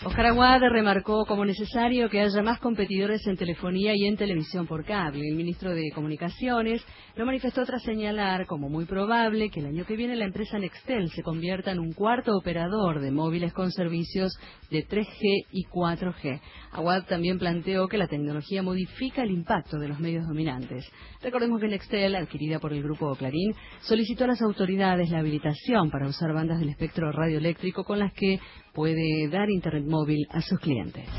Oscar Aguad remarcó como necesario que haya más competidores en telefonía y en televisión por cable. El ministro de Comunicaciones lo manifestó tras señalar como muy probable que el año que viene la empresa Nextel se convierta en un cuarto operador de móviles con servicios de 3G y 4G. Aguad también planteó que la tecnología modifica el impacto de los medios dominantes. Recordemos que Nextel, adquirida por el grupo Clarín, solicitó a las autoridades la habilitación para usar bandas del espectro radioeléctrico con las que puede dar internet móvil a sus clientes.